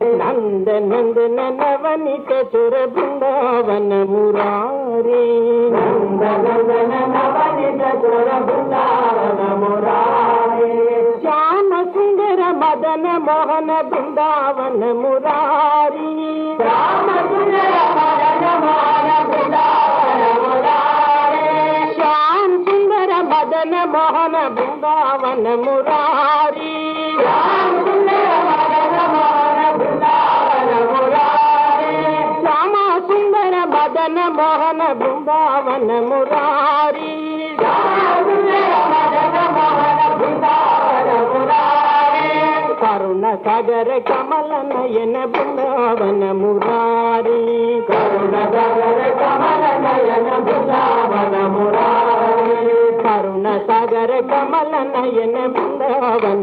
नंद नंदन नवनीत चुर वृंदावन मुरारी नंद नंदन नवनीत चुर वृंदावन मुरारी श्याम सुंदर मदन मोहन वृंदावन मुरारी श्याम सुंदर मदन मोहन वृंदावन मुरारी श्याम सुंदर मदन मोहन वृंदावन मुरारी श्याम सुंदर मदन मोहन वृंदावन मुरारी श्याम सुंदर मदन मोहन वृंदावन मुरारी श्याम सुंदर मदन मोहन वृंदावन मुरारी करुण सागर कमल नयन वृंदावन मुरारी करुण सागर कमल नयन वृंदावन मुरारी करुण सागर कमल नयन वृंदावन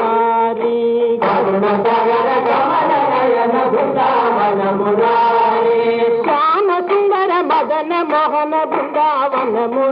मुरारी करुण सागर कमल नयन वृंदावन मुरारी श्याम सुंदर मदन मोहन वृंदावन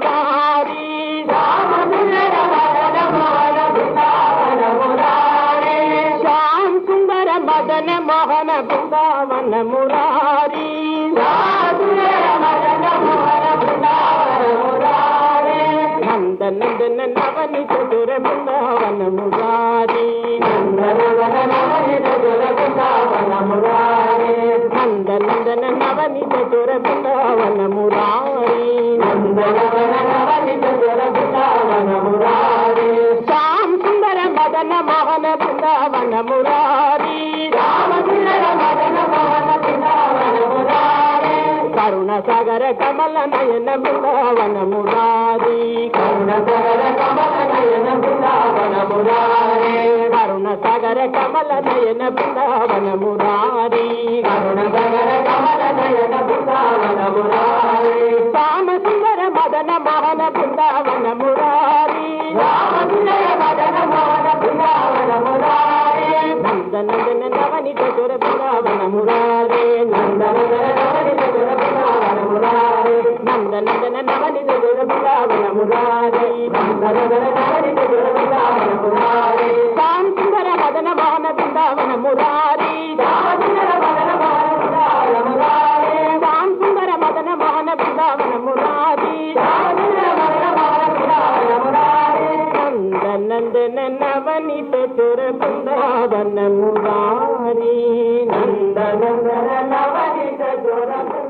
मुरारी श्याम सुंदर मदन मोहन वृंदावन मुरारी श्याम सुंदर मदन मोहन वृंदावन मुरारी श्याम सुंदर मदन मोहन वृंदावन मुरारी नंद नंदन नवनीत चुर वृंदावन मुरारी नंद नंदन नवनीत चुर वृंदावन मुरारी नंद नंदन नवनीत चुर वृंदावन मुरारी नंद नंदन नवनीत चुर वृंदावन मुरारी श्याम सुंदर मदन मोहन वृंदावन मुरारी श्याम सुंदर मदन मोहन वृंदावन मुरारी करुण सागर कमल नयन वृंदावन मुरारी करुण सागर कमल नयन वृंदावन मुरारी करुण सागर कमल नयन वृंदावन मुरारी करुण सागर कमल नयन वृंदावन मुरारी श्याम सुंदर मदन मोहन वृंदावन मुरारी श्याम सुंदर मदन मोहन वृंदावन मुरारी नंद नंदन नवनीत चुर वृंदावन मुरारी नंद नंदन नवनीत चुर वृंदावन मुरारी नंद नंदन नवनीत चुर वृंदावन मुरारी नंद नंदन नवनीत चुर वृंदावन मुरारी श्याम सुंदर मदन मोहन वृंदावन मुरारी श्याम सुंदर मदन मोहन वृंदावन मुरारी श्याम सुंदर मदन मोहन वृंदावन मुरारी श्याम सुंदर मदन मोहन वृंदावन मुरारी नंद नंदन नवनीत चुर वृंदावन मुरारी नंद नंदन नवनीत चुर